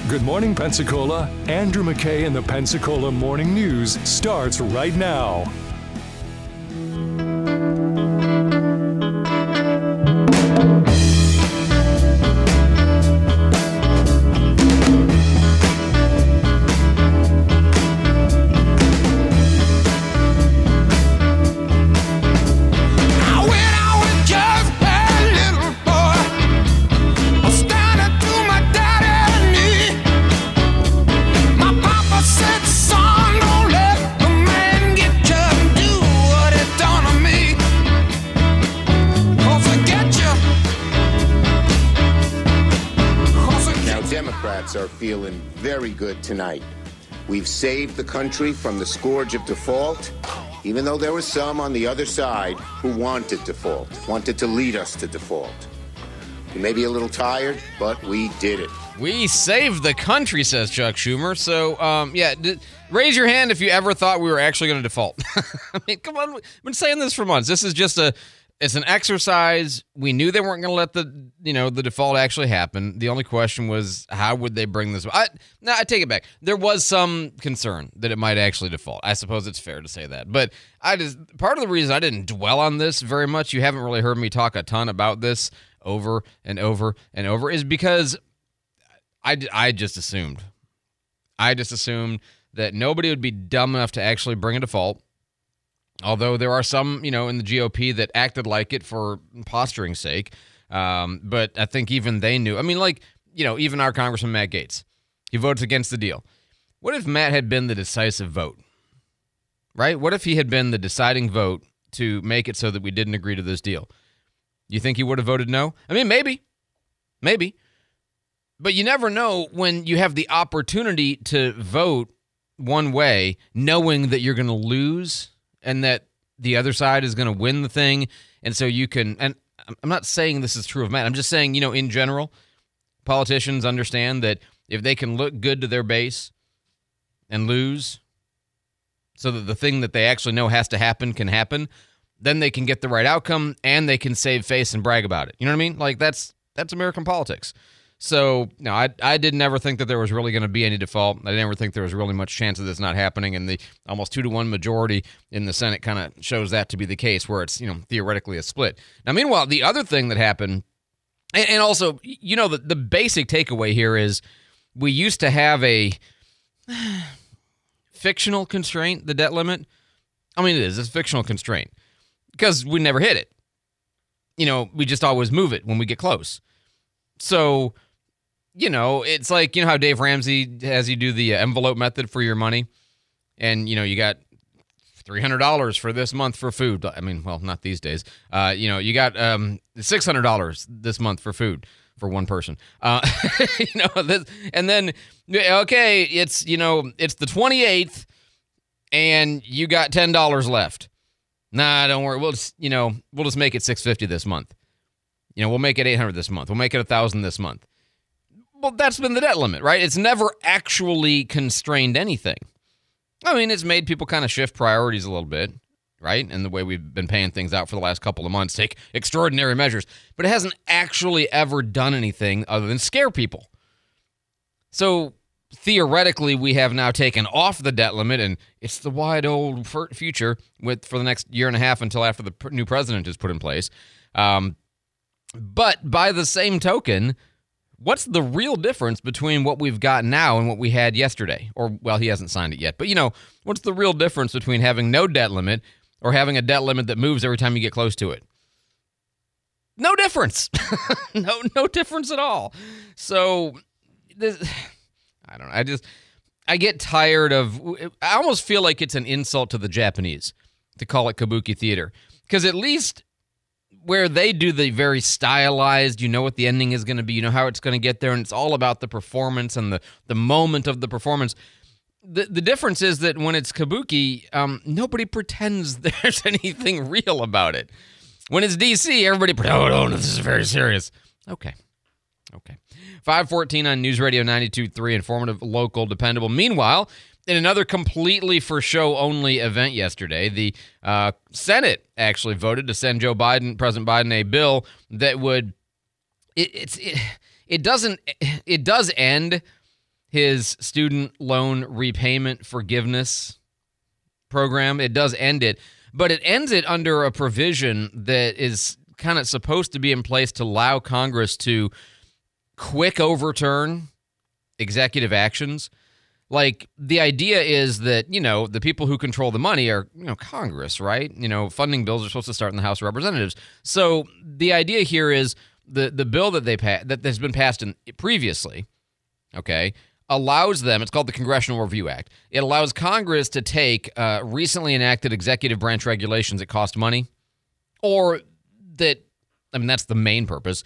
Good morning, Pensacola. Andrew McKay and the Pensacola Morning News starts right now. Are feeling very good tonight. We've saved the country from the scourge of default, even though there were some on the other side who wanted default, wanted to lead us to default. We may be a little tired, but we did it. We saved the country, says Chuck Schumer. So, raise your hand if you ever thought we were actually going to default. I mean, come on. We've been saying this for months. This is just it's an exercise. We knew they weren't going to let the default actually happen. The only question was, how would they bring this? I take it back. There was some concern that it might actually default. I suppose it's fair to say that. But part of the reason I didn't dwell on this very much, you haven't really heard me talk a ton about this over and over and over, is because I just assumed. I just assumed that nobody would be dumb enough to actually bring a default. Although there are some, in the GOP that acted like it for posturing's sake. But I think even they knew. I mean, even our Congressman Matt Gaetz, he votes against the deal. What if Matt had been the decisive vote, right? What if he had been the deciding vote to make it so that we didn't agree to this deal? You think he would have voted no? I mean, maybe. But you never know when you have the opportunity to vote one way, knowing that you're going to lose and that the other side is going to win the thing. And so you can, and I'm not saying this is true of Matt. I'm just saying, in general, politicians understand that if they can look good to their base and lose so that the thing that they actually know has to happen can happen, then they can get the right outcome and they can save face and brag about it. You know what I mean? Like that's American politics. So, no, I didn't ever think that there was really going to be any default. I didn't ever think there was really much chance of this not happening, and the almost 2-1 majority in the Senate kind of shows that to be the case, where it's, theoretically a split. Now, meanwhile, the other thing that happened, and also, the basic takeaway here is we used to have a fictional constraint, the debt limit. I mean, it's a fictional constraint because we never hit it. We just always move it when we get close. So, it's like, how Dave Ramsey has you do the envelope method for your money. And, you got $300 for this month for food. I mean, well, not these days. You got $600 this month for food for one person. And then, okay, it's the 28th and you got $10 left. Nah, don't worry. We'll just make it $650 this month. We'll make it $800 this month. We'll make it $1,000 this month. Well, that's been the debt limit, right? It's never actually constrained anything. I mean, it's made people kind of shift priorities a little bit, right? And the way we've been paying things out for the last couple of months, take extraordinary measures. But it hasn't actually ever done anything other than scare people. So theoretically, we have now taken off the debt limit, and it's the wide old future for the next year and a half until after the new president is put in place. But by the same token, what's the real difference between what we've got now and what we had yesterday? Or, well, he hasn't signed it yet. But, what's the real difference between having no debt limit or having a debt limit that moves every time you get close to it? No difference. No difference at all. So, I don't know. I get tired of, I almost feel like it's an insult to the Japanese to call it kabuki theater. Because at least where they do the very stylized, what the ending is going to be, how it's going to get there, and it's all about the performance and the moment of the performance. The difference is that when it's kabuki, nobody pretends there's anything real about it. When it's DC, everybody, no, this is very serious. Okay. 5:14 on News Radio 92.3, informative, local, dependable. Meanwhile, in another completely for show only event yesterday, the Senate actually voted to send President Biden, a bill that would it does end his student loan repayment forgiveness program. It does end it, but it ends it under a provision that is kind of supposed to be in place to allow Congress to quick overturn executive actions. Like, the idea is that, the people who control the money are, Congress, right? Funding bills are supposed to start in the House of Representatives. So the idea here is the bill that that has been passed previously, okay, allows them, it's called the Congressional Review Act. It allows Congress to take recently enacted executive branch regulations that cost money, or that, that's the main purpose,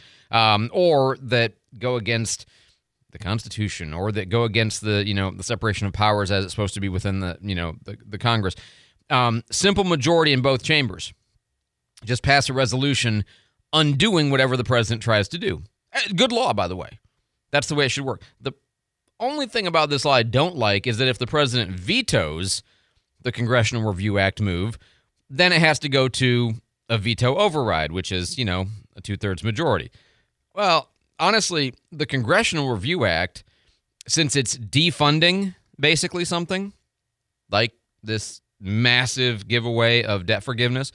or that go against the Constitution, or that go against the, the separation of powers as it's supposed to be within the Congress. Simple majority in both chambers. Just pass a resolution undoing whatever the president tries to do. Good law, by the way. That's the way it should work. The only thing about this law I don't like is that if the president vetoes the Congressional Review Act move, then it has to go to a veto override, which is, a 2/3 majority. Well, honestly, the Congressional Review Act, since it's defunding basically something like this massive giveaway of debt forgiveness,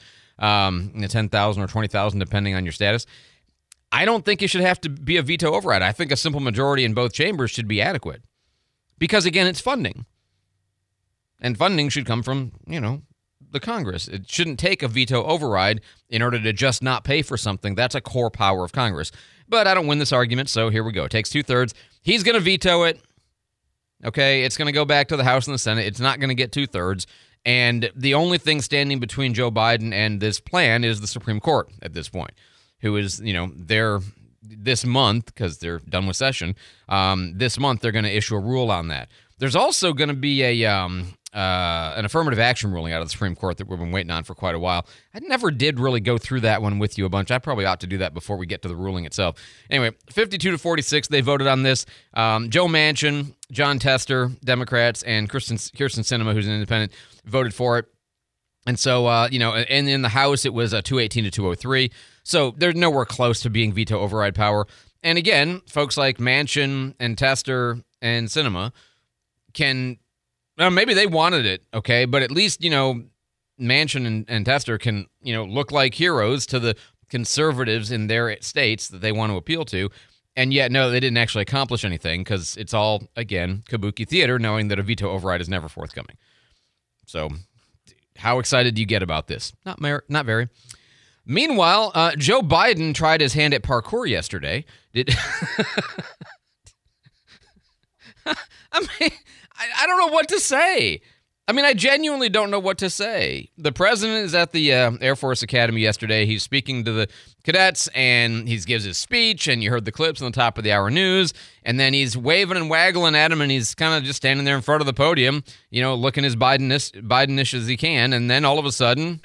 $10,000 or $20,000 depending on your status, I don't think it should have to be a veto override. I think a simple majority in both chambers should be adequate. Because, again, it's funding. And funding should come from, the Congress. It shouldn't take a veto override in order to just not pay for something. That's a core power of Congress. But I don't win this argument, so here we go. It takes 2/3. He's going to veto it. Okay, it's going to go back to the House and the Senate. It's not going to get 2/3. And the only thing standing between Joe Biden and this plan is the Supreme Court at this point, who is, they're this month, because they're done with session, this month they're going to issue a rule on that. There's also going to be an affirmative action ruling out of the Supreme Court that we've been waiting on for quite a while. I never did really go through that one with you a bunch. I probably ought to do that before we get to the ruling itself. Anyway, 52-46, they voted on this. Joe Manchin, John Tester, Democrats, and Kyrsten Sinema, who's an independent, voted for it. And so, and in the House, it was 218-203. So they're nowhere close to being veto override power. And again, folks like Manchin and Tester and Sinema can, well, maybe they wanted it, okay, but at least, Manchin and Tester can, look like heroes to the conservatives in their states that they want to appeal to. And yet, no, they didn't actually accomplish anything because it's all, again, kabuki theater, knowing that a veto override is never forthcoming. So how excited do you get about this? Not very. Meanwhile, Joe Biden tried his hand at parkour yesterday. I don't know what to say. I genuinely don't know what to say. The president is at the Air Force Academy yesterday. He's speaking to the cadets, and he gives his speech, and you heard the clips on the top of the hour news, and then he's waving and waggling at him, and he's kind of just standing there in front of the podium, looking as Bidenish as he can, and then all of a sudden,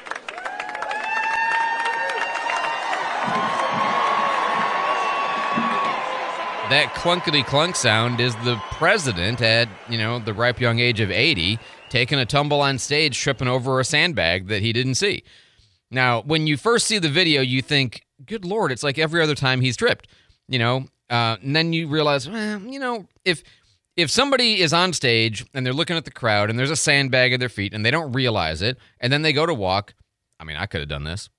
that clunkety-clunk sound is the president at, the ripe young age of 80, taking a tumble on stage, tripping over a sandbag that he didn't see. Now, when you first see the video, you think, good Lord, it's like every other time he's tripped, and then you realize, if somebody is on stage and they're looking at the crowd and there's a sandbag at their feet and they don't realize it, and then they go to walk, I could have done this,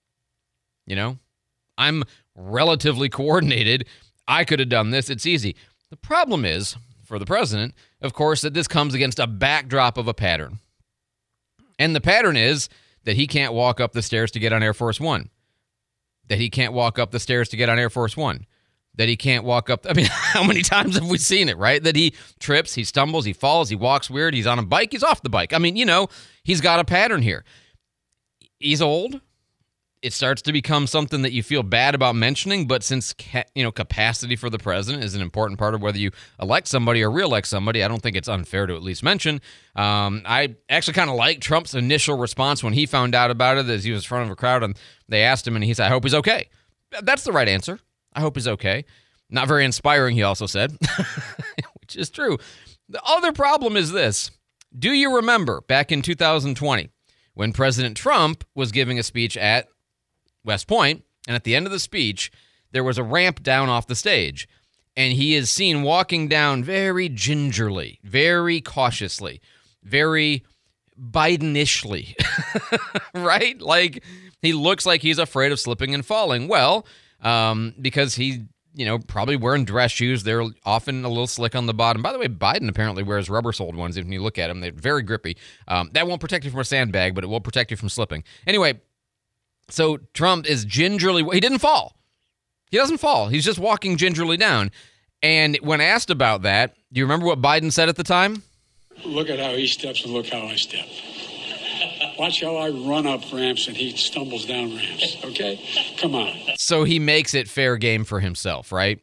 I'm relatively coordinated. I could have done this. It's easy. The problem is, for the president, of course, that this comes against a backdrop of a pattern. And the pattern is that he can't walk up the stairs to get on Air Force One. That he can't walk up the stairs to get on Air Force One. That he can't walk up. How many times have we seen it, right? That he trips, he stumbles, he falls, he walks weird, he's on a bike, he's off the bike. He's got a pattern here. He's old. It starts to become something that you feel bad about mentioning, but since, capacity for the president is an important part of whether you elect somebody or re-elect somebody, I don't think it's unfair to at least mention. I actually kind of like Trump's initial response when he found out about it, as he was in front of a crowd, and they asked him, and he said, I hope he's okay. That's the right answer. I hope he's okay. Not very inspiring, he also said, which is true. The other problem is this. Do you remember back in 2020 when President Trump was giving a speech at West Point, and at the end of the speech, there was a ramp down off the stage. and he is seen walking down very gingerly, very cautiously, very Biden-ishly, right? Like, he looks like he's afraid of slipping and falling. Well, because he, probably wearing dress shoes. They're often a little slick on the bottom. By the way, Biden apparently wears rubber-soled ones. If you look at them, they're very grippy. That won't protect you from a sandbag, but it will protect you from slipping. Anyway, so Trump is gingerly... He didn't fall. He doesn't fall. He's just walking gingerly down. And when asked about that, do you remember what Biden said at the time? Look at how he steps and look how I step. Watch how I run up ramps and he stumbles down ramps, okay? Come on. So he makes it fair game for himself, right?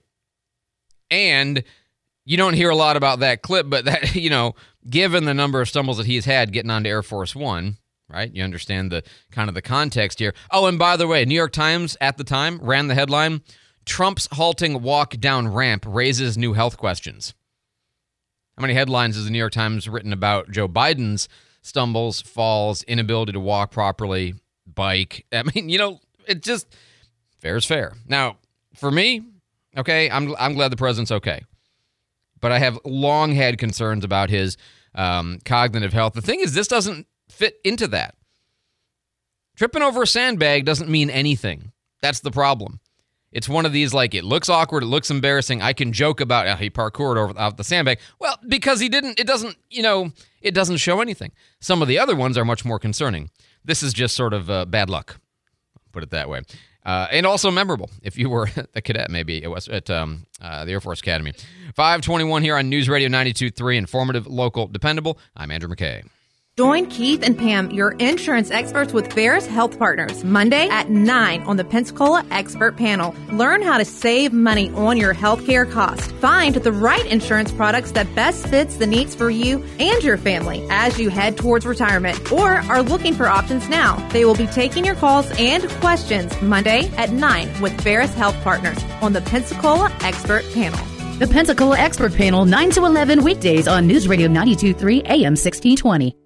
And you don't hear a lot about that clip, but that, given the number of stumbles that he's had getting onto Air Force One, right? You understand the kind of the context here. Oh, and by the way, New York Times at the time ran the headline, Trump's halting walk down ramp raises new health questions. How many headlines has the New York Times written about Joe Biden's stumbles, falls, inability to walk properly, bike? I mean, it just, fair is fair. Now, for me, okay, I'm glad the president's okay. But I have long had concerns about his cognitive health. The thing is, this doesn't fit into that. Tripping over a sandbag doesn't mean anything. That's the problem. It's one of these, like, it looks awkward, it looks embarrassing. I can joke about how he parkoured out the sandbag. Well, because he didn't, it doesn't show anything. Some of the other ones are much more concerning. This is just sort of bad luck, put it that way. And also memorable, if you were a cadet, maybe it was at the Air Force Academy. 521 here on News Radio 92.3, informative, local, dependable. I'm Andrew McKay. Join Keith and Pam, your insurance experts with Ferris Health Partners, Monday at 9 on the Pensacola Expert Panel. Learn how to save money on your healthcare costs. Find the right insurance products that best fits the needs for you and your family as you head towards retirement or are looking for options now. They will be taking your calls and questions Monday at 9 with Ferris Health Partners on the Pensacola Expert Panel. The Pensacola Expert Panel, 9 to 11 weekdays on News Radio 92.3 AM 1620.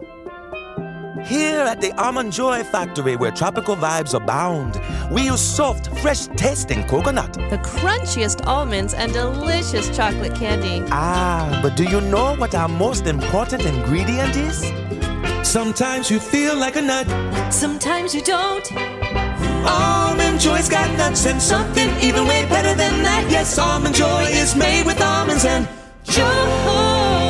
Here at the Almond Joy Factory, where tropical vibes abound, we use soft, fresh-tasting coconut. The crunchiest almonds and delicious chocolate candy. Ah, but do you know what our most important ingredient is? Sometimes you feel like a nut. Sometimes you don't. Almond Joy's got nuts and something even way better than that. Yes, Almond Joy is made with almonds and joy.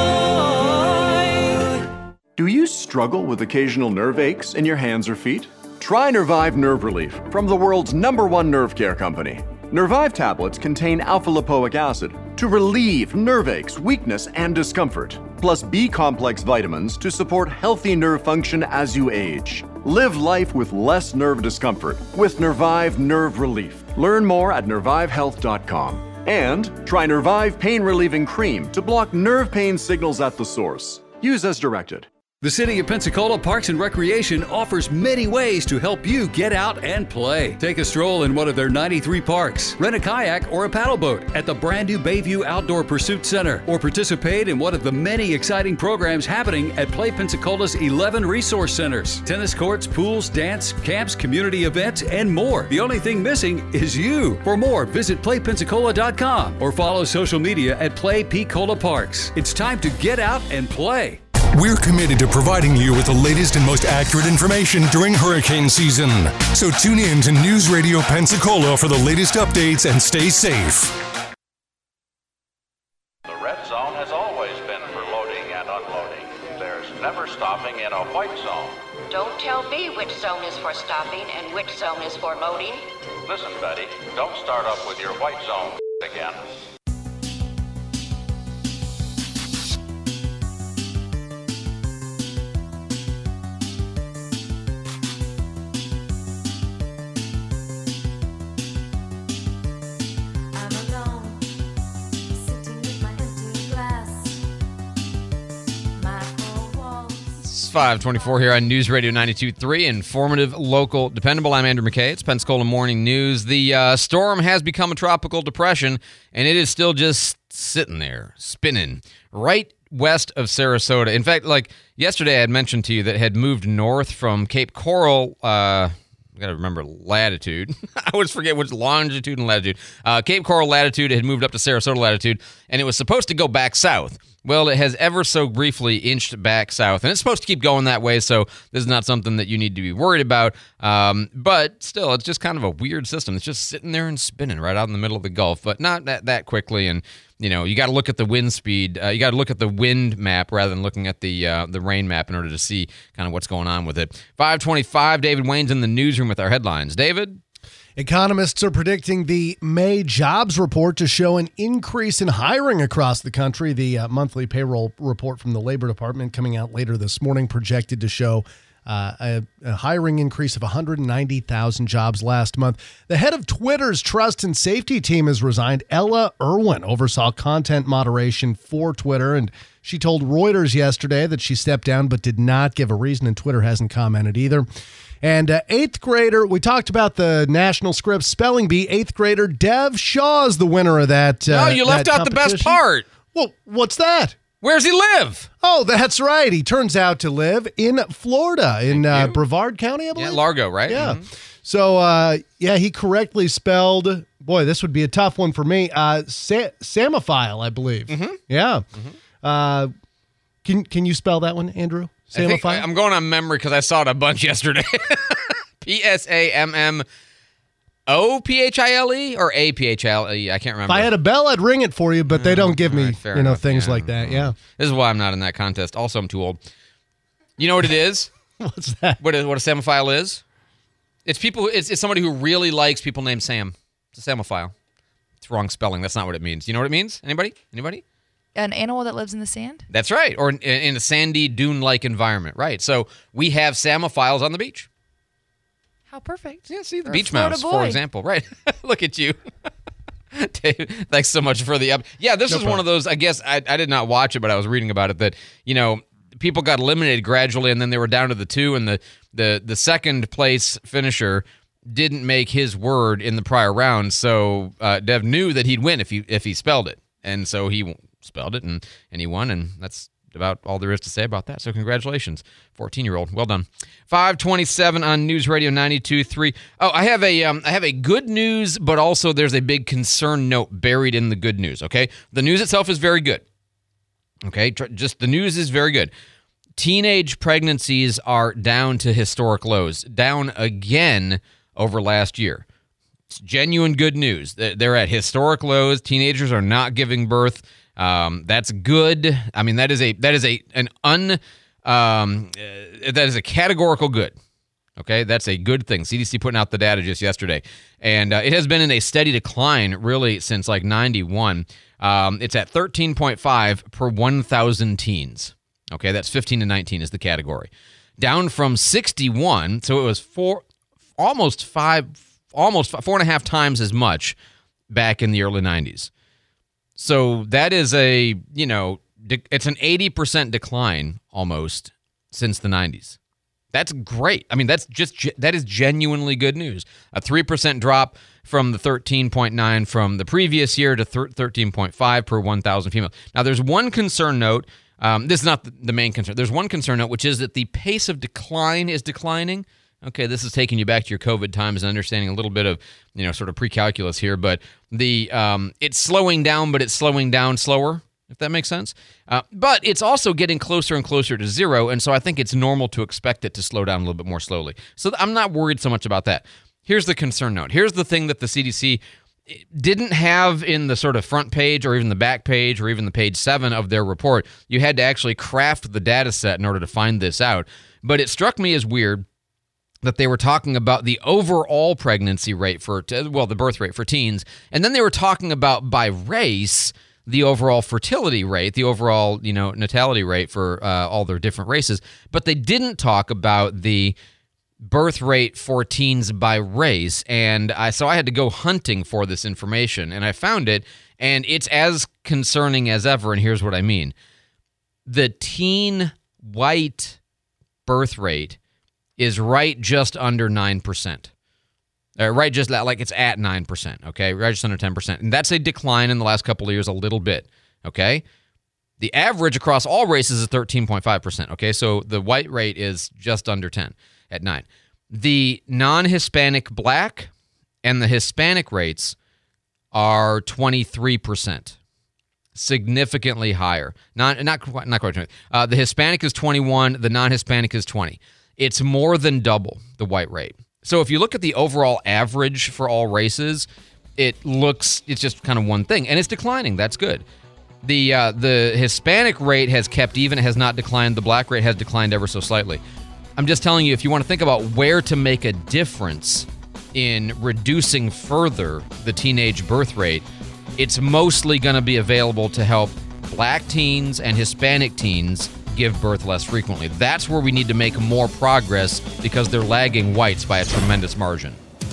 Do you struggle with occasional nerve aches in your hands or feet? Try Nervive Nerve Relief from the world's #1 nerve care company. Nervive tablets contain alpha-lipoic acid to relieve nerve aches, weakness, and discomfort, plus B-complex vitamins to support healthy nerve function as you age. Live life with less nerve discomfort with Nervive Nerve Relief. Learn more at nervivehealth.com. And try Nervive Pain Relieving Cream to block nerve pain signals at the source. Use as directed. The City of Pensacola Parks and Recreation offers many ways to help you get out and play. Take a stroll in one of their 93 parks, rent a kayak or a paddle boat at the brand new Bayview Outdoor Pursuit Center, or participate in one of the many exciting programs happening at Play Pensacola's 11 resource centers. Tennis courts, pools, dance, camps, community events, and more. The only thing missing is you. For more, visit playpensacola.com or follow social media at Play Pensacola Parks. It's time to get out and play. We're committed to providing you with the latest and most accurate information during hurricane season. So tune in to News Radio Pensacola for the latest updates and stay safe. The red zone has always been for loading and unloading. There's never stopping in a white zone. Don't tell me which zone is for stopping and which zone is for loading. Listen, Betty, don't start up with your white zone again. It's 524 here on News Radio 92.3, informative, local, dependable. I'm Andrew McKay. It's Pensacola Morning News. The storm has become a tropical depression, and it is still just sitting there, spinning, right west of Sarasota. In fact, like yesterday I had mentioned to you that it had moved north from Cape Coral, got to remember latitude. I always forget which longitude and latitude. Cape Coral latitude had moved up to Sarasota latitude, and it was supposed to go back south. Well, it has ever so briefly inched back south, and it's supposed to keep going that way, so this is not something that you need to be worried about. But still, it's just kind of a weird system. It's just sitting there and spinning right out in the middle of the Gulf, but not that quickly. And, you got to look at the wind speed. You got to look at the wind map rather than looking at the rain map in order to see kind of what's going on with it. 5:25, David Wayne's in the newsroom with our headlines. David? Economists are predicting the May jobs report to show an increase in hiring across the country. The monthly payroll report from the Labor Department coming out later this morning projected to show a hiring increase of 190,000 jobs last month. The head of Twitter's trust and safety team has resigned. Ella Irwin oversaw content moderation for Twitter, and she told Reuters yesterday that she stepped down but did not give a reason, and Twitter hasn't commented either. And 8th grader, we talked about the National Scripps Spelling Bee. 8th grader Dev Shaw is the winner of that. No, you left out the best part. Well, what's that? Where's he live? Oh, that's right. He turns out to live in Florida, in Brevard County, I believe. Yeah, Largo, right? Yeah. Mm-hmm. So, he correctly spelled, boy, this would be a tough one for me, Samophile, I believe. Mm-hmm. Yeah. Mm-hmm. Can you spell that one, Andrew? Samophile? I'm going on memory because I saw it a bunch yesterday. P-S-A-M-M-O-P-H-I-L-E or A-P-H-I-L-E? I can't remember. If I had a bell, I'd ring it for you, but they don't give me, things like that. Yeah. This is why I'm not in that contest. Also, I'm too old. You know what it is? What's that? What a Samophile is? It's people. It's somebody who really likes people named Sam. It's a Samophile. It's wrong spelling. That's not what it means. You know what it means? Anybody? An animal that lives in the sand? That's right. Or in a sandy, dune-like environment. Right. So we have Samophiles on the beach. How perfect. Yeah, see, the beach mouse, for example. Right. Look at you. Dave, thanks so much for the up. Yeah, this is one of those, I guess, I did not watch it, but I was reading about it, that, people got eliminated gradually, and then they were down to the 2, and the second place finisher didn't make his word in the prior round, so Dev knew that he'd win if he spelled it. And so he spelled it, and he won, and that's about all there is to say about that. So congratulations, 14-year-old. Well done. 5:27 on News Radio 92.3. Oh, I have a good news, but also there's a big concern note buried in the good news, okay? The news itself is very good. Okay, just the news is very good. Teenage pregnancies are down to historic lows, down again over last year. It's genuine good news. They're at historic lows. Teenagers are not giving birth. That's good. I mean, that is a categorical good. Okay, that's a good thing. CDC putting out the data just yesterday, and it has been in a steady decline really since like 91. It's at 13.5 per 1,000 teens. Okay, that's 15 to 19 is the category, down from 61. So it was almost 4.5 times as much back in the early 90s. So that is it's an 80% decline almost since the 90s. That's great. I mean, that is genuinely good news. A 3% drop from the 13.9 from the previous year to 13.5 per 1,000 females. Now, there's one concern note. This is not the main concern. There's one concern note, which is that the pace of decline is declining. Okay, this is taking you back to your COVID times and understanding a little bit of, sort of pre-calculus here, but it's slowing down, but it's slowing down slower, if that makes sense. But it's also getting closer and closer to zero, and so I think it's normal to expect it to slow down a little bit more slowly. So I'm not worried so much about that. Here's the concern note. Here's the thing that the CDC didn't have in the sort of front page or even the back page or even the page 7 of their report. You had to actually craft the data set in order to find this out. But it struck me as weird that they were talking about the overall pregnancy rate the birth rate for teens, and then they were talking about by race the overall fertility rate, the overall natality rate for all their different races, but they didn't talk about the birth rate for teens by race. And so I had to go hunting for this information, and I found it, and it's as concerning as ever. And here's what I mean: the teen white birth rate is right just under 9%. Right just like it's at 9%, okay? Right just under 10%. And that's a decline in the last couple of years a little bit, okay? The average across all races is 13.5%, okay? So the white rate is just under 10 at 9. The non-Hispanic black and the Hispanic rates are 23%. Significantly higher. Not quite 20. The Hispanic is 21, the non-Hispanic is 20. It's more than double the white rate. So if you look at the overall average for all races, it's just kind of one thing, and it's declining. That's good. The Hispanic rate has kept even, it has not declined. The black rate has declined ever so slightly. I'm just telling you, if you want to think about where to make a difference in reducing further the teenage birth rate, it's mostly going to be available to help black teens and Hispanic teens give birth less frequently. That's where we need to make more progress because they're lagging whites by a tremendous margin.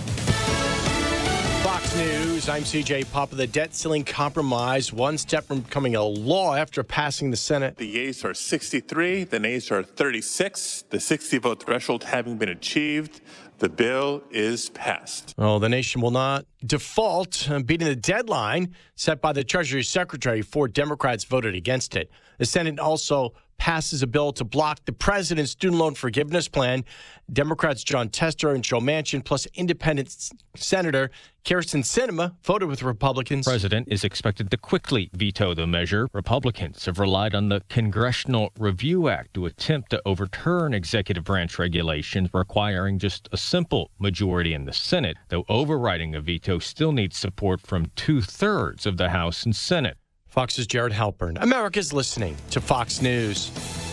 Fox News, I'm CJ Papa. The debt ceiling compromise, one step from becoming a law after passing the Senate. The yeas are 63, the nays are 36. The 60-vote threshold having been achieved, the bill is passed. Well, the nation will not default, beating the deadline set by the Treasury Secretary. 4 Democrats voted against it. The Senate also passes a bill to block the president's student loan forgiveness plan. Democrats John Tester and Joe Manchin, plus independent Senator Kyrsten Sinema, voted with Republicans. The president is expected to quickly veto the measure. Republicans have relied on the Congressional Review Act to attempt to overturn executive branch regulations requiring just a simple majority in the Senate, though overriding a veto still needs support from 2/3 of the House and Senate. Fox's Jared Halpern. America's listening to Fox News.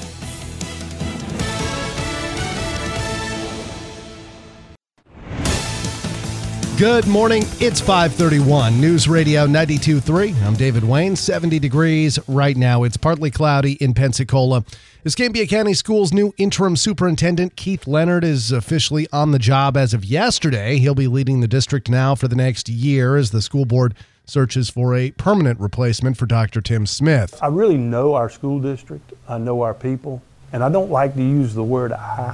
Good morning. It's 5:31. News Radio 92.3. I'm David Wayne. 70 degrees right now. It's partly cloudy in Pensacola. Escambia County Schools' new interim superintendent, Keith Leonard, is officially on the job as of yesterday. He'll be leading the district now for the next year as the school board searches for a permanent replacement for Dr. Tim Smith. I really know our school district. I know our people. And I don't like to use the word I.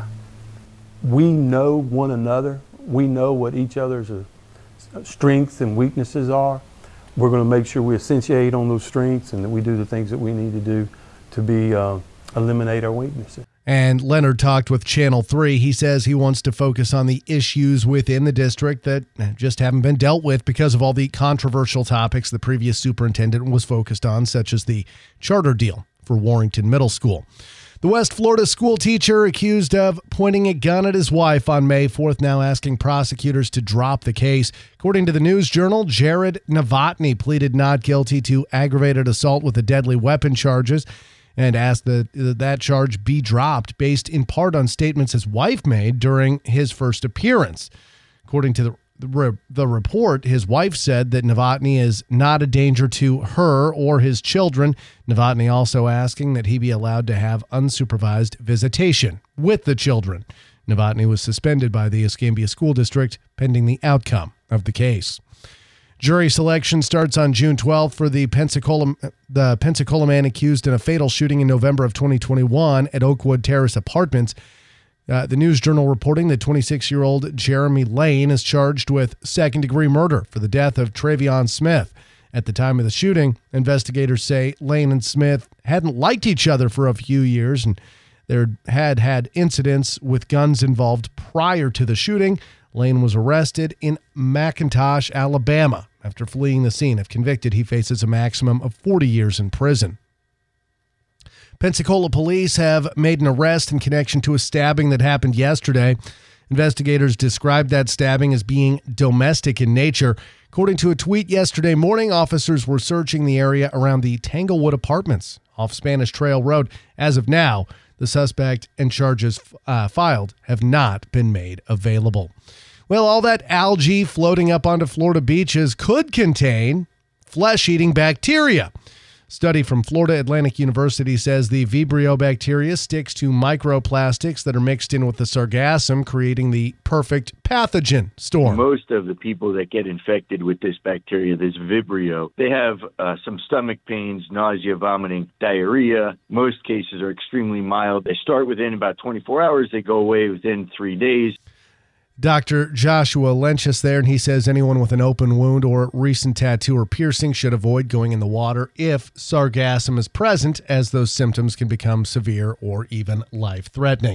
We know one another. We know what each other's strengths and weaknesses are. We're going to make sure we accentuate on those strengths and that we do the things that we need to do to eliminate our weaknesses. And Leonard talked with Channel 3. He says he wants to focus on the issues within the district that just haven't been dealt with because of all the controversial topics the previous superintendent was focused on, such as the charter deal for Warrington Middle School. The West Florida school teacher accused of pointing a gun at his wife on May 4th now asking prosecutors to drop the case. According to the News Journal, Jared Novotny pleaded not guilty to aggravated assault with a deadly weapon charges and asked that charge be dropped based in part on statements his wife made during his first appearance. According to the report, his wife said that Novotny is not a danger to her or his children. Novotny also asking that he be allowed to have unsupervised visitation with the children. Novotny was suspended by the Escambia School District pending the outcome of the case. Jury selection starts on June 12th for the Pensacola man accused in a fatal shooting in November of 2021 at Oakwood Terrace Apartments. The News Journal reporting that 26-year-old Jeremy Lane is charged with second-degree murder for the death of Travion Smith. At the time of the shooting, investigators say Lane and Smith hadn't liked each other for a few years, and there had incidents with guns involved prior to the shooting. Lane was arrested in McIntosh, Alabama. After fleeing the scene, if convicted, he faces a maximum of 40 years in prison. Pensacola police have made an arrest in connection to a stabbing that happened yesterday. Investigators described that stabbing as being domestic in nature. According to a tweet yesterday morning, officers were searching the area around the Tanglewood Apartments off Spanish Trail Road. As of now, the suspect and charges filed have not been made available. Well, all that algae floating up onto Florida beaches could contain flesh-eating bacteria. Study from Florida Atlantic University says the Vibrio bacteria sticks to microplastics that are mixed in with the sargassum, creating the perfect pathogen storm. Most of the people that get infected with this bacteria, this Vibrio, they have some stomach pains, nausea, vomiting, diarrhea. Most cases are extremely mild. They start within about 24 hours. They go away within 3 days. Dr. Joshua Lynch is there, and he says anyone with an open wound or recent tattoo or piercing should avoid going in the water if sargassum is present, as those symptoms can become severe or even life-threatening.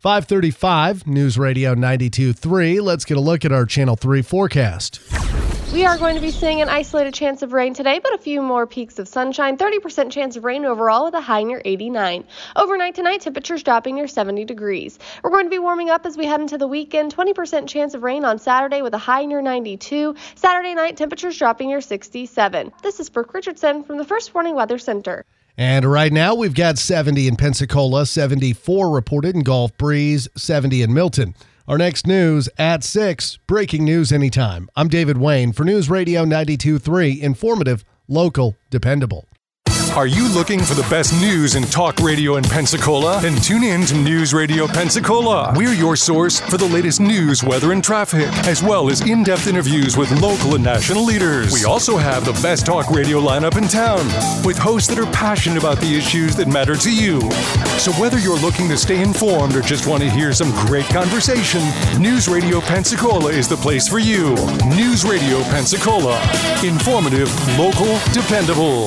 5:35, News Radio 92.3. Let's get a look at our Channel 3 forecast. We are going to be seeing an isolated chance of rain today, but a few more peaks of sunshine. 30% chance of rain overall with a high near 89. Overnight tonight, temperatures dropping near 70 degrees. We're going to be warming up as we head into the weekend. 20% chance of rain on Saturday with a high near 92. Saturday night, temperatures dropping near 67. This is Brooke Richardson from the First Warning Weather Center. And right now, we've got 70 in Pensacola, 74 reported in Gulf Breeze, 70 in Milton. Our next news at 6. Breaking news anytime. I'm David Wayne for News Radio 92.3. Informative, local, dependable. Are you looking for the best news in talk radio in Pensacola? Then tune in to News Radio Pensacola. We're your source for the latest news, weather, and traffic, as well as in-depth interviews with local and national leaders. We also have the best talk radio lineup in town, with hosts that are passionate about the issues that matter to you. So whether you're looking to stay informed or just want to hear some great conversation, News Radio Pensacola is the place for you. News Radio Pensacola. Informative, local, dependable.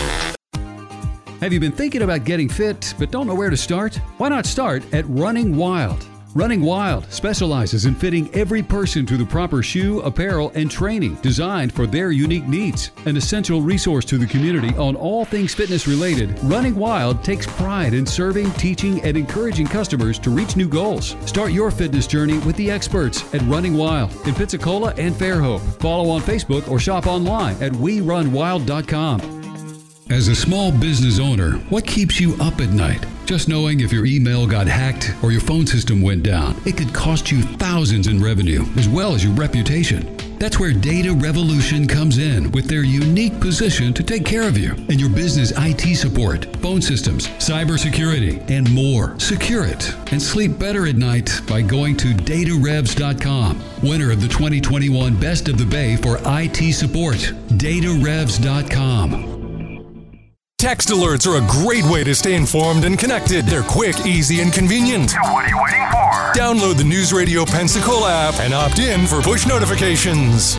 Have you been thinking about getting fit but don't know where to start? Why not start at Running Wild? Running Wild specializes in fitting every person to the proper shoe, apparel, and training designed for their unique needs. An essential resource to the community on all things fitness related, Running Wild takes pride in serving, teaching, and encouraging customers to reach new goals. Start your fitness journey with the experts at Running Wild in Pensacola and Fairhope. Follow on Facebook or shop online at werunwild.com. As a small business owner, what keeps you up at night? Just knowing if your email got hacked or your phone system went down, it could cost you thousands in revenue as well as your reputation. That's where Data Revolution comes in with their unique position to take care of you and your business IT support, phone systems, cybersecurity, and more. Secure it and sleep better at night by going to datarevs.com. Winner of the 2021 Best of the Bay for IT support, datarevs.com. Text alerts are a great way to stay informed and connected. They're quick, easy, and convenient. So what are you waiting for? Download the News Radio Pensacola app and opt in for push notifications.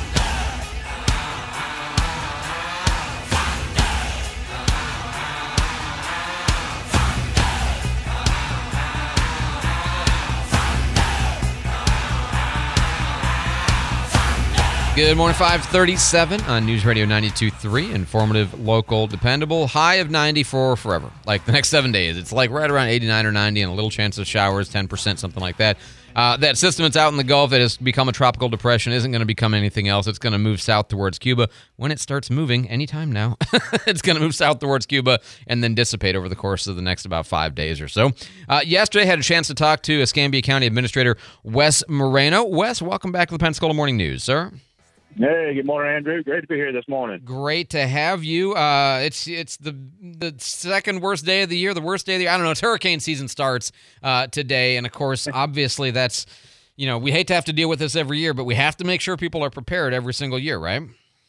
Good morning, 5:37 on News Radio 92.3. Informative, local, dependable. High of 94 forever. Like the next 7 days. It's like right around 89 or 90 and a little chance of showers, 10%, something like that. That system that's out in the Gulf that has become a tropical depression isn't going to become anything else. It's going to move south towards Cuba. When it starts moving, anytime now, it's going to move south towards Cuba and then dissipate over the course of the next about 5 days or so. Yesterday, I had a chance to talk to Escambia County Administrator Wes Moreno. Wes, welcome back to the Pensacola Morning News, sir. Hey, good morning, Andrew. Great to be here this morning. Great to have you. It's the second worst day of the year, the worst day of the year. I don't know. It's hurricane season starts today, and of course, obviously, that's we hate to have to deal with this every year, but we have to make sure people are prepared every single year, right?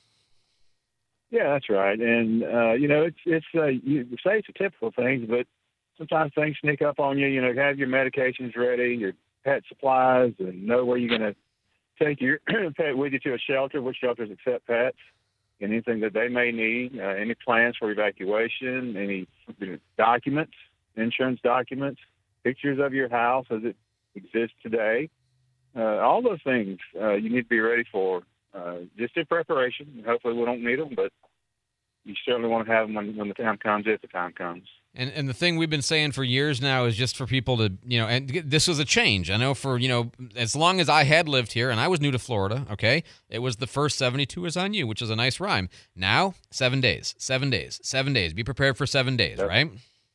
Yeah, that's right. And you say it's a typical thing, but sometimes things sneak up on you. Have your medications ready, your pet supplies, and know where you're going to take your pet with you to a shelter, which shelters accept pets, and anything that they may need, any plans for evacuation, any documents, insurance documents, pictures of your house as it exists today. All those things you need to be ready for, just in preparation. Hopefully we don't need them, but you certainly want to have them when the time comes, if the time comes. And the thing we've been saying for years now is just for people to, and this was a change. I know for, as long as I had lived here and I was new to Florida, okay, it was the first 72 is on you, which is a nice rhyme. Now, 7 days, 7 days, 7 days. Be prepared for 7 days, right?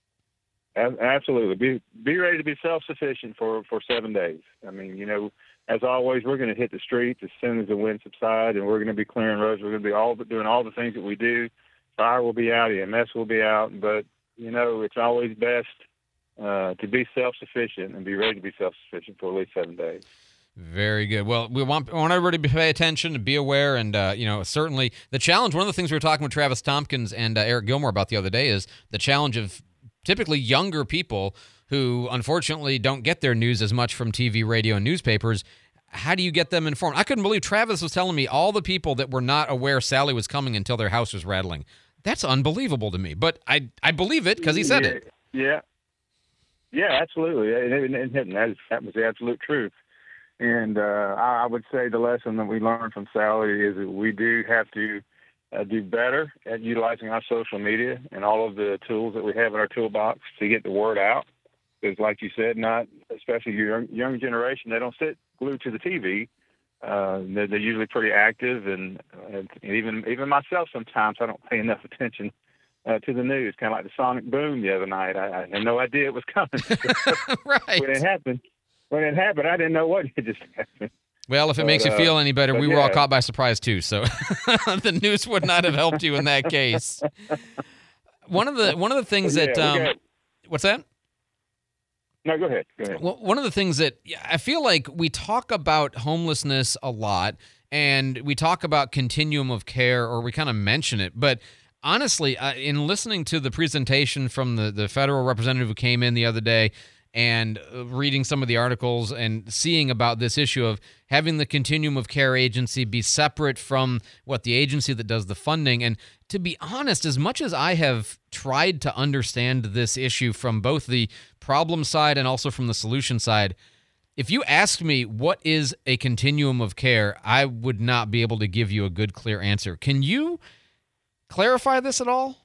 Absolutely. Be ready to be self-sufficient for 7 days. I mean, as always, we're going to hit the streets as soon as the wind subsides, and we're going to be clearing roads. We're going to be doing all the things that we do. Fire will be out, EMS will be out, but it's always best to be self-sufficient and be ready to be self-sufficient for at least 7 days. Very good. Well, we want everybody to pay attention and be aware, and certainly the challenge. One of the things we were talking with Travis Tompkins and Eric Gilmore about the other day is the challenge of typically younger people who unfortunately don't get their news as much from TV, radio, and newspapers. How do you get them informed? I couldn't believe Travis was telling me all the people that were not aware Sally was coming until their house was rattling. That's unbelievable to me, but I believe it because he said it. Yeah. Yeah, absolutely. And that was the absolute truth. And I would say the lesson that we learned from Sally is that we do have to do better at utilizing our social media and all of the tools that we have in our toolbox to get the word out. Because, like you said, not especially your young generation, they don't sit glued to the TV. They're usually pretty active, and even myself sometimes I don't pay enough attention to the news. Kind of like the sonic boom the other night. I had no idea it was coming. Right. When it happened, I didn't know what had just happened. Well, if it makes you feel any better, we were all caught by surprise too. So the news would not have helped you in that case. One of the things that what's that? No, go ahead. Well, one of the things that I feel like we talk about homelessness a lot, and we talk about continuum of care, or we kind of mention it, but honestly, in listening to the presentation from the federal representative who came in the other day and reading some of the articles and seeing about this issue of having the continuum of care agency be separate from the agency that does the funding. And to be honest, as much as I have tried to understand this issue from both the problem side and also from the solution side, if you ask me what is a continuum of care, I would not be able to give you a good, clear answer. Can you clarify this at all?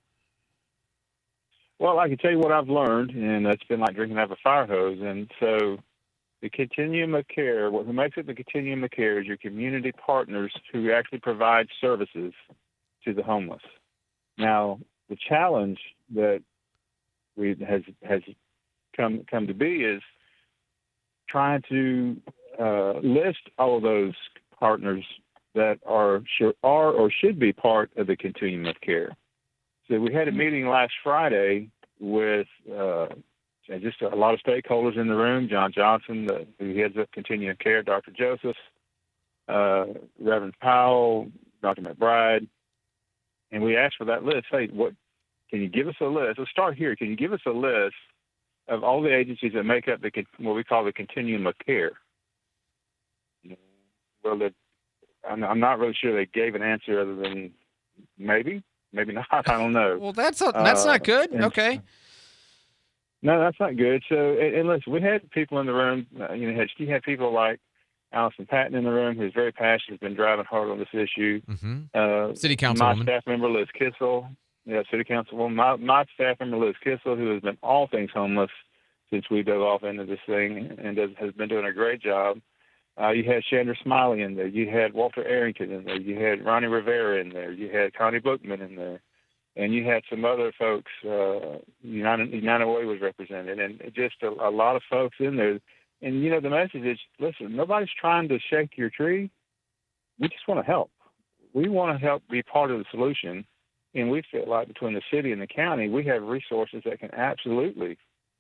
Well, I can tell you what I've learned, and it's been like drinking out of a fire hose. And so the continuum of care, what makes it the continuum of care is your community partners who actually provide services to the homeless. Now, the challenge that has come to be is trying to list all of those partners that are or should be part of the continuum of care. So we had a meeting last Friday with just a lot of stakeholders in the room. John Johnson, who heads up Continuum of Care, Dr. Joseph, Reverend Powell, Dr. McBride, and we asked for that list. Hey, can you give us a list? Let's start here. Can you give us a list of all the agencies that make up what we call the Continuum of Care? Well, I'm not really sure they gave an answer other than maybe not. I don't know. Well, that's not good. Okay. No, that's not good. So, and listen, we had people in the room. You had people like Allison Patton in the room, who's very passionate, has been driving hard on this issue. Mm-hmm. City Councilwoman. My staff member, Liz Kissel. Yeah, City Councilwoman. My staff member, Liz Kissel, who has been all things homeless since we dove off into this thing and has been doing a great job. You had Chandra Smiley in there. You had Walter Arrington in there. You had Ronnie Rivera in there. You had Connie Bookman in there. And you had some other folks. United Way was represented. And just a lot of folks in there. And, the message is, listen, nobody's trying to shake your tree. We just want to help. We want to help be part of the solution. And we feel like between the city and the county, we have resources that can absolutely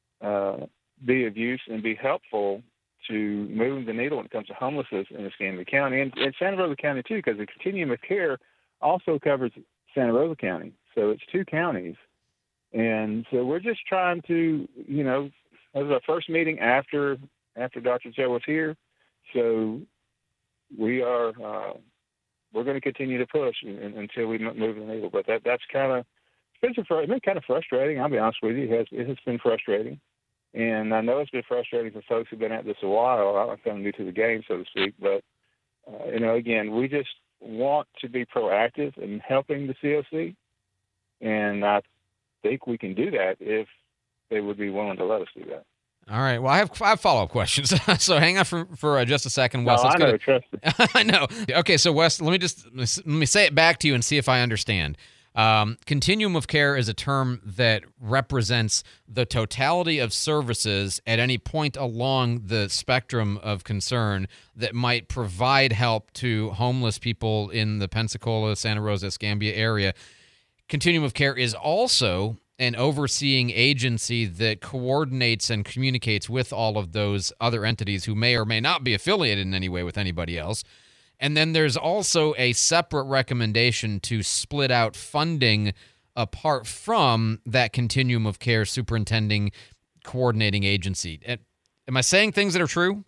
be of use and be helpful to move the needle when it comes to homelessness in Escambia County and Santa Rosa County too, because the continuum of care also covers Santa Rosa County. So it's two counties. And so we're just trying to, that was our first meeting after Dr. Joe was here. So we're going to continue to push until we move the needle. But that's it's been kind of frustrating. I'll be honest with you. It has been frustrating. And I know it's been frustrating for folks who've been at this a while. I'm kind of new to the game, so to speak. But, again, we just want to be proactive in helping the COC. And I think we can do that if they would be willing to let us do that. All right. Well, I have follow-up questions. So hang on for just a second, Wes. No, I know. Trust me. I know. Okay, so Wes, let me say it back to you and see if I understand. Continuum of care is a term that represents the totality of services at any point along the spectrum of concern that might provide help to homeless people in the Pensacola, Santa Rosa, Escambia area. Continuum of care is also an overseeing agency that coordinates and communicates with all of those other entities who may or may not be affiliated in any way with anybody else. And then there's also a separate recommendation to split out funding apart from that continuum of care superintending coordinating agency. Am I saying things that are true?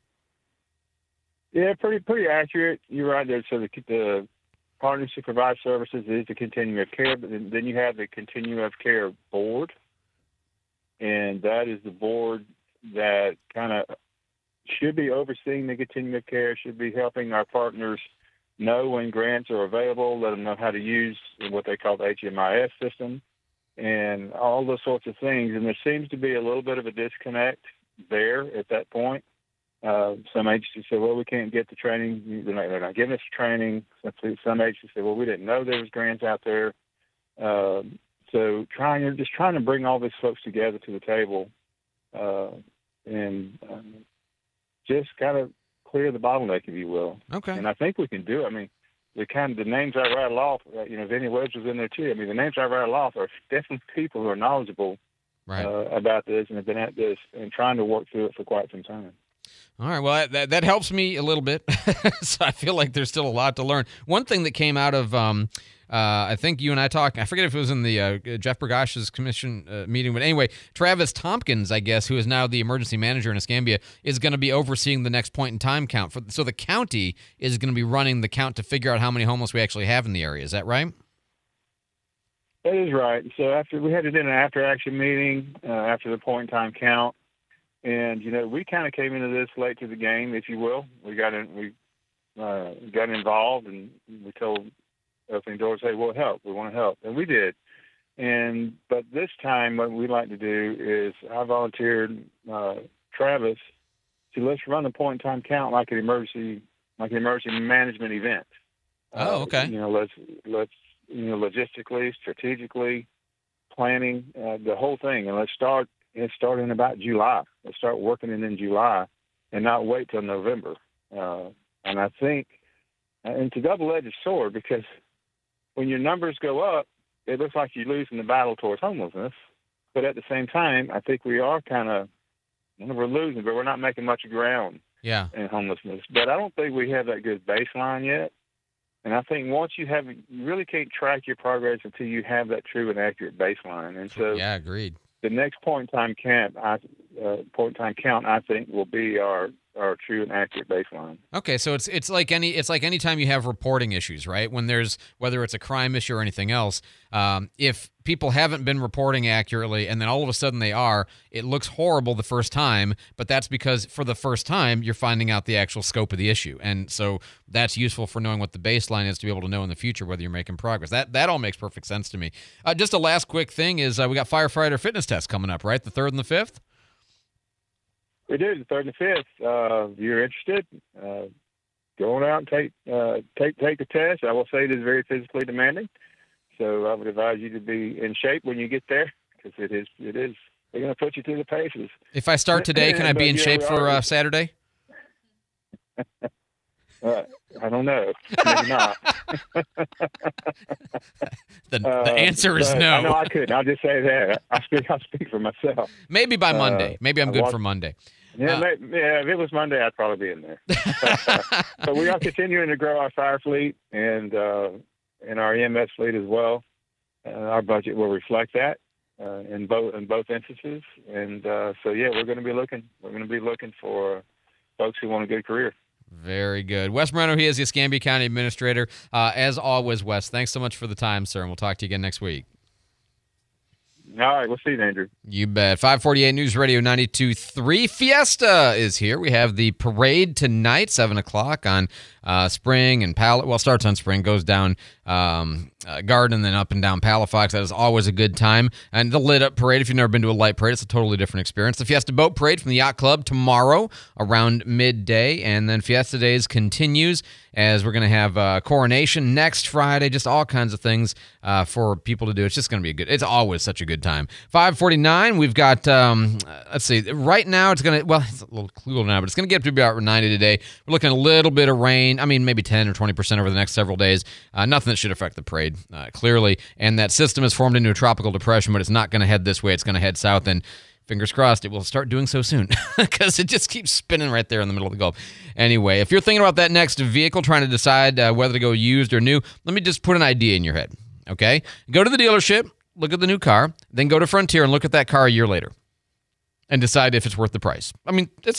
Yeah, pretty accurate. You're right there. So the partners who provide services is the continuum of care, but then you have the continuum of care board. And and that is the board that kind of should be overseeing the continuum of care, should be helping our partners know when grants are available, let them know how to use what they call the HMIS system, and all those sorts of things. And there seems to be a little bit of a disconnect there at that point. Some agencies say, well, we can't get the training. They're not giving us training. Some agencies say, well, we didn't know there was grants out there. So trying to bring all these folks together to the table and just kind of clear the bottleneck, if you will. Okay. And I think we can do it. I mean, the names I rattle off, Vinny Webbs was in there too. I mean, the names I rattle off are definitely people who are knowledgeable about this and have been at this and trying to work through it for quite some time. All right. Well, that helps me a little bit. So I feel like there's still a lot to learn. One thing that came out of, I think you and I talked, I forget if it was in the Jeff Bergosh's commission meeting, but anyway, Travis Tompkins, I guess, who is now the emergency manager in Escambia, is going to be overseeing the next point in time count. So the county is going to be running the count to figure out how many homeless we actually have in the area. Is that right? That is right. So after we had it in an after-action meeting after the point in time count, and we kind of came into this late to the game, if you will. We got involved, and we told opening doors, hey, we'll help. We want to help, and we did. But this time, what we'd like to do is I volunteered Travis to let's run the point in time count like an emergency management event. Oh, okay. Let's logistically, strategically, planning the whole thing, and let's start in about July. Let's start working it in July and not wait till November. And I think, and it's a double-edged sword because when your numbers go up, it looks like you're losing the battle towards homelessness. But at the same time, I think we are we're losing, but we're not making much ground in homelessness. But I don't think we have that good baseline yet. And I think once you really can't track your progress until you have that true and accurate baseline. And so, yeah, agreed. The next point in time count, I think, will be our true and accurate baseline. Okay, so it's like any time you have reporting issues, right? When there's whether it's a crime issue or anything else, if people haven't been reporting accurately and then all of a sudden they are, it looks horrible the first time, but that's because for the first time you're finding out the actual scope of the issue, and so that's useful for knowing what the baseline is to be able to know in the future whether you're making progress. That all makes perfect sense to me. Just a last quick thing is we got firefighter fitness tests coming up, right? The 3rd and the 5th. We do, the 3rd and the 5th. If you're interested, go on out and take the test. I will say it is very physically demanding, so I would advise you to be in shape when you get there because it is. They're going to put you through the paces. If I start today, can I be in shape for Saturday? I don't know. Maybe not. The answer is no. I know I couldn't. I'll just say that. I'll speak for myself. Maybe by Monday. Maybe I'm good for Monday. Yeah, if it was Monday, I'd probably be in there. But we are continuing to grow our fire fleet and our EMS fleet as well. Our budget will reflect that in both instances. And so, yeah, we're going to be looking. We're going to be looking for folks who want a good career. Very good. Wes Moreno, he is the Escambia County Administrator. As always, Wes, thanks so much for the time, sir, and we'll talk to you again next week. All right, we'll see you, Andrew. You bet. 548 News Radio 92.3. Fiesta is here. We have the parade tonight, 7 o'clock on Spring and Pallet. Well, starts on Spring, goes down Garden, then up and down Palafox. That is always a good time. And the lit-up parade, if you've never been to a light parade, it's a totally different experience. The Fiesta Boat Parade from the Yacht Club tomorrow around midday, and then Fiesta Days continues as we're going to have Coronation next Friday, just all kinds of things for people to do. It's just going to be it's always such a good time. 549, we've got, let's see, right now it's going to, well, it's a little cooler now, but it's going to get up to about 90 today. We're looking at a little bit of rain. I mean, maybe 10 or 20% over the next several days. Nothing that should affect the parade, clearly. And that system is formed into a tropical depression, but it's not going to head this way. It's going to head south, and fingers crossed it will start doing so soon because it just keeps spinning right there in the middle of the Gulf. Anyway, if you're thinking about that next vehicle, trying to decide whether to go used or new, let me just put an idea in your head, okay? Go to the dealership, look at the new car, then go to Frontier and look at that car a year later and decide if it's worth the price. I mean, it's a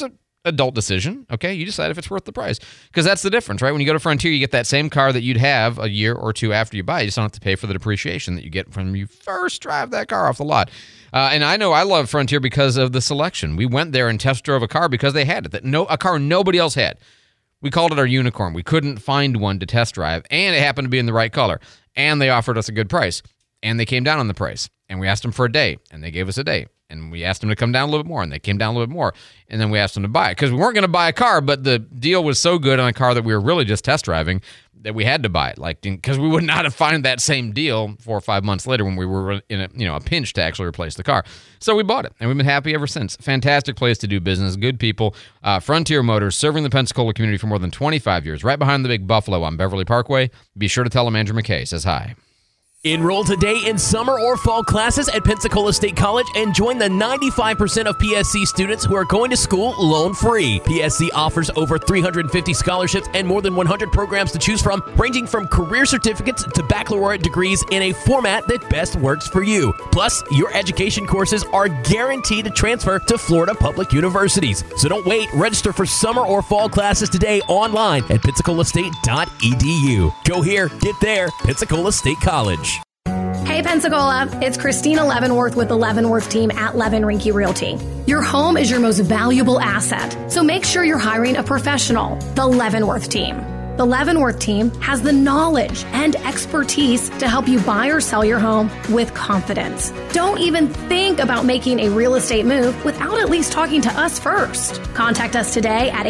adult decision. Okay, you decide if it's worth the price, because that's the difference, right? When you go to Frontier, you get that same car that you'd have a year or two after you buy it. You just don't have to pay for the depreciation that you get when you first drive that car off the lot. And I know I love Frontier because of the selection. We went there and test drove a car because they had it, a car nobody else had. We called it our unicorn. We couldn't find one to test drive, and it happened to be in the right color. And they offered us a good price, and they came down on the price. And we asked them for a day, and they gave us a day. And we asked them to come down a little bit more, and they came down a little bit more. And then we asked them to buy it, because we weren't going to buy a car, but the deal was so good on a car that we were really just test driving that we had to buy it. Because we would not have found that same deal 4 or 5 months later when we were in a pinch to actually replace the car. So we bought it, and we've been happy ever since. Fantastic place to do business, good people. Frontier Motors, serving the Pensacola community for more than 25 years, right behind the Big Buffalo on Beverly Parkway. Be sure to tell them Andrew McKay says hi. Enroll today in summer or fall classes at Pensacola State College and join the 95% of PSC students who are going to school loan-free. PSC offers over 350 scholarships and more than 100 programs to choose from, ranging from career certificates to baccalaureate degrees in a format that best works for you. Plus, your education courses are guaranteed to transfer to Florida public universities. So don't wait. Register for summer or fall classes today online at PensacolaState.edu. Go here, get there, Pensacola State College. Hey Pensacola, it's Christina Leavenworth with the Leavenworth team at Levin Rinke Realty. Your home is your most valuable asset, so make sure you're hiring a professional, the Leavenworth team. The Leavenworth team has the knowledge and expertise to help you buy or sell your home with confidence. Don't even think about making a real estate move without at least talking to us first. Contact us today at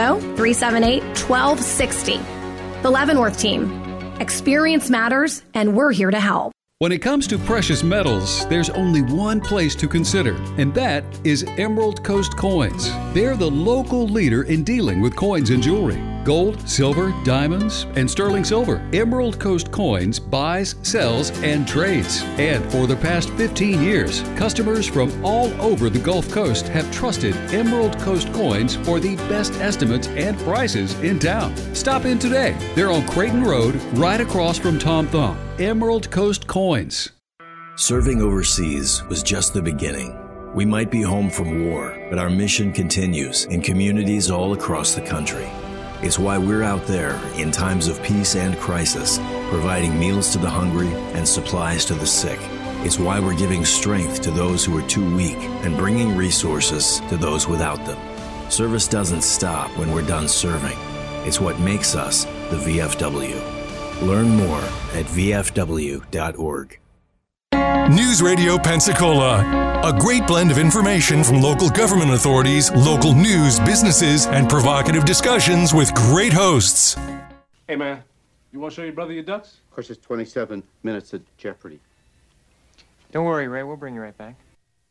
850-378-1260. The Leavenworth team. Experience matters, and we're here to help. When it comes to precious metals, there's only one place to consider, and that is Emerald Coast Coins. They're the local leader in dealing with coins and jewelry. Gold, silver, diamonds, and sterling silver. Emerald Coast Coins buys, sells, and trades. And for the past 15 years, customers from all over the Gulf Coast have trusted Emerald Coast Coins for the best estimates and prices in town. Stop in today. They're on Creighton Road, right across from Tom Thumb. Emerald Coast Coins. Serving overseas was just the beginning. We might be home from war, but our mission continues in communities all across the country. It's why we're out there in times of peace and crisis, providing meals to the hungry and supplies to the sick. It's why we're giving strength to those who are too weak and bringing resources to those without them. Service doesn't stop when we're done serving. It's what makes us the VFW. Learn more at vfw.org. News Radio Pensacola, a great blend of information from local government authorities, local news, businesses, and provocative discussions with great hosts. Hey man, you want to show your brother your ducks? Of course, it's 27 minutes of Jeopardy. Don't worry, Ray, we'll bring you right back.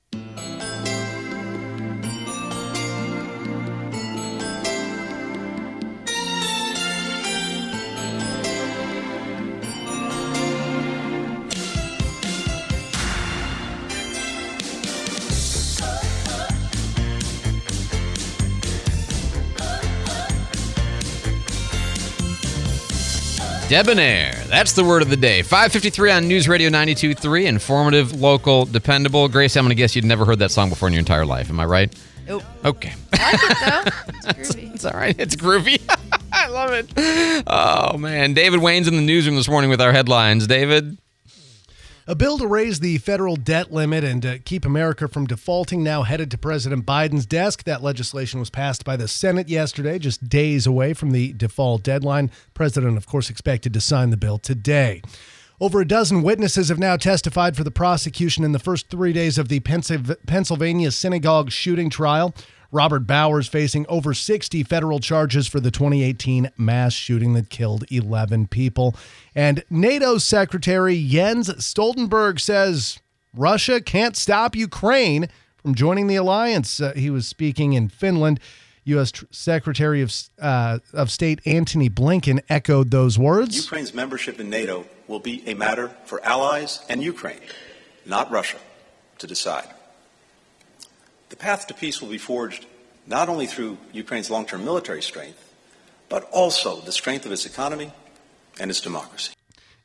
Debonair. That's the word of the day. 5:53 on News Radio 92.3. Informative, local, dependable. Grace, I'm going to guess you'd never heard that song before in your entire life. Am I right? Nope. Okay. I like it, though. It's groovy. It's all right. It's groovy. I love it. Oh, man. David Wayne's in the newsroom this morning with our headlines. David? A bill to raise the federal debt limit and keep America from defaulting now headed to President Biden's desk. That legislation was passed by the Senate yesterday, just days away from the default deadline. President, of course, expected to sign the bill today. Over a dozen witnesses have now testified for the prosecution in the first 3 days of the Pennsylvania synagogue shooting trial. Robert Bowers facing over 60 federal charges for the 2018 mass shooting that killed 11 people. And NATO Secretary Jens Stoltenberg says Russia can't stop Ukraine from joining the alliance. He was speaking in Finland. U.S. Secretary of State Antony Blinken echoed those words. Ukraine's membership in NATO will be a matter for allies and Ukraine, not Russia, to decide. The path to peace will be forged not only through Ukraine's long-term military strength, but also the strength of its economy and its democracy.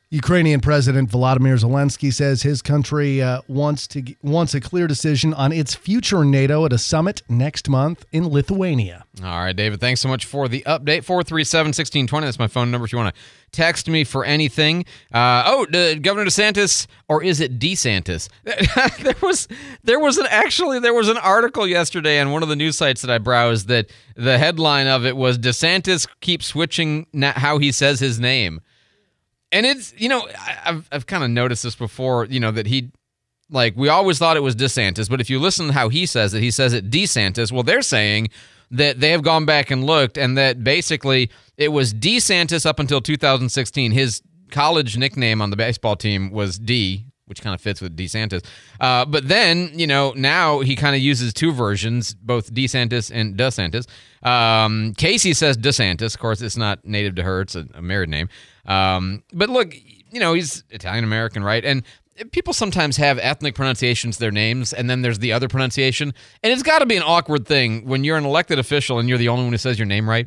Ukrainian President Volodymyr Zelensky says his country wants a clear decision on its future in NATO at a summit next month in Lithuania. All right, David, thanks so much for the update. 437-1620, that's my phone number if you want to text me for anything. Governor DeSantis, or is it DeSantis? there was an article yesterday on one of the news sites that I browsed that the headline of it was DeSantis keeps switching how he says his name. And it's, I've kind of noticed this before, that he, we always thought it was DeSantis, but if you listen to how he says it DeSantis. Well, they're saying that they have gone back and looked, and that basically it was DeSantis up until 2016. His college nickname on the baseball team was D, which kind of fits with DeSantis. But then, now he kind of uses two versions, both DeSantis and DeSantis. Casey says DeSantis. Of course, it's not native to her. It's a married name. But look, he's Italian-American, right? And people sometimes have ethnic pronunciations of their names, and then there's the other pronunciation. And it's got to be an awkward thing when you're an elected official and you're the only one who says your name right.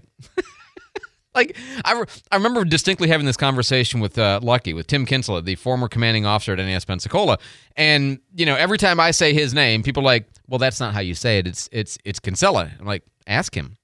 I remember distinctly having this conversation with Tim Kinsella, the former commanding officer at NAS Pensacola. And, every time I say his name, people are like, well, that's not how you say it. It's Kinsella. I'm like, ask him.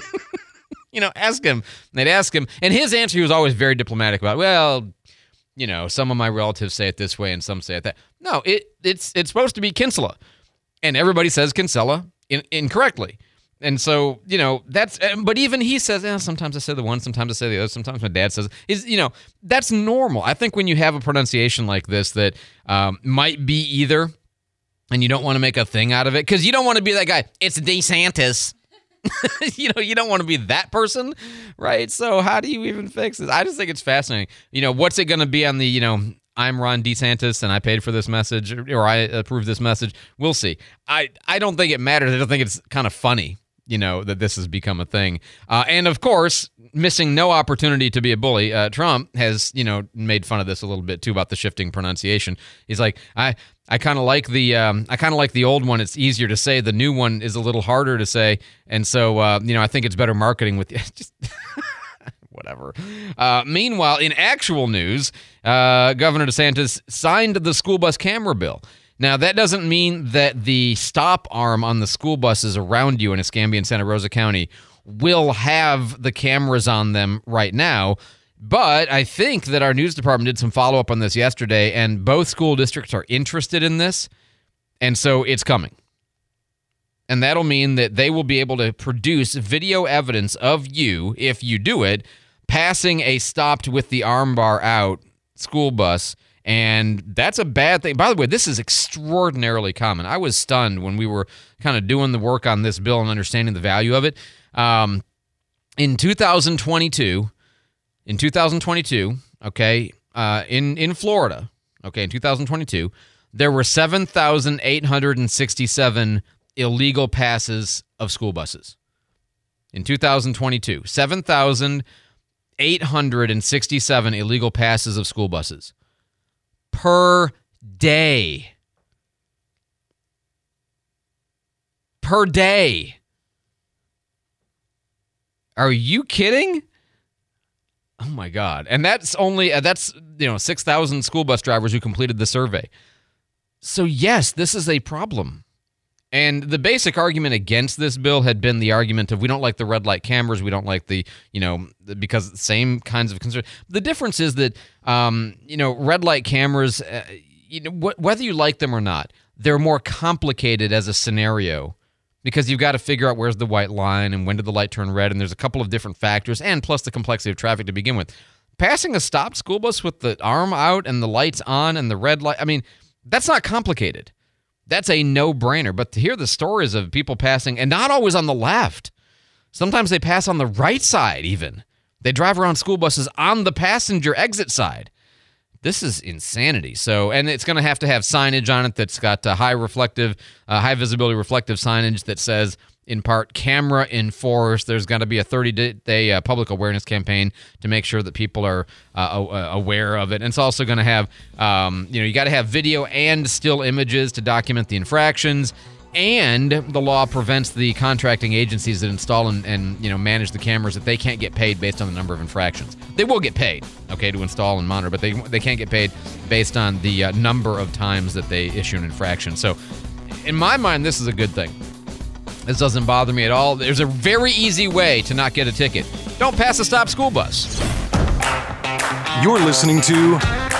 Ask him. And they'd ask him. And his answer, he was always very diplomatic about, well, some of my relatives say it this way and some say it that. No, it's supposed to be Kinsella. And everybody says Kinsella incorrectly. And so, but even he says, sometimes I say the one, sometimes I say the other, sometimes my dad says, that's normal. I think when you have a pronunciation like this that might be either, and you don't want to make a thing out of it, because you don't want to be that guy, it's DeSantis. You don't want to be that person, right? So how do you even fix this? I just think it's fascinating. What's it going to be on the, I'm Ron DeSantis and I paid for this message, or I approve this message? We'll see. I don't think it matters. I don't think it's kind of funny, that this has become a thing. And of course, missing no opportunity to be a bully, Trump has, made fun of this a little bit too about the shifting pronunciation. He's like, I kind of like the old one. It's easier to say. The new one is a little harder to say. And so, I think it's better marketing with just whatever. Meanwhile, in actual news, Governor DeSantis signed the school bus camera bill. Now, that doesn't mean that the stop arm on the school buses around you in Escambia and Santa Rosa County will have the cameras on them right now. But I think that our news department did some follow-up on this yesterday, and both school districts are interested in this, and so it's coming. And that'll mean that they will be able to produce video evidence of you, if you do it, passing a stopped with the arm bar out school bus, and that's a bad thing. By the way, this is extraordinarily common. I was stunned when we were kind of doing the work on this bill and understanding the value of it. In 2022, okay, in Florida, okay, in 2022, there were 7,867 illegal passes of school buses. In 2022, 7,867 illegal passes of school buses per day. Per day. Are you kidding? Oh my God. And that's only 6,000 school bus drivers who completed the survey. So yes, this is a problem. And the basic argument against this bill had been the argument of we don't like the red light cameras, we don't like the because same kinds of concerns. The difference is that red light cameras, whether you like them or not, they're more complicated as a scenario. Because you've got to figure out where's the white line and when did the light turn red, and there's a couple of different factors, and plus the complexity of traffic to begin with. Passing a stopped school bus with the arm out and the lights on and the red light, that's not complicated. That's a no-brainer. But to hear the stories of people passing, and not always on the left, sometimes they pass on the right side even. They drive around school buses on the passenger exit side. This is insanity. So, and it's going to have signage on it that's got high visibility reflective signage that says, in part, camera enforced. There's going to be a 30-day public awareness campaign to make sure that people are aware of it. And it's also going to have, you got to have video and still images to document the infractions. And the law prevents the contracting agencies that install and manage the cameras that they can't get paid based on the number of infractions. They will get paid, to install and monitor, but they can't get paid based on the number of times that they issue an infraction. So, in my mind, this is a good thing. This doesn't bother me at all. There's a very easy way to not get a ticket. Don't pass a stop school bus. You're listening to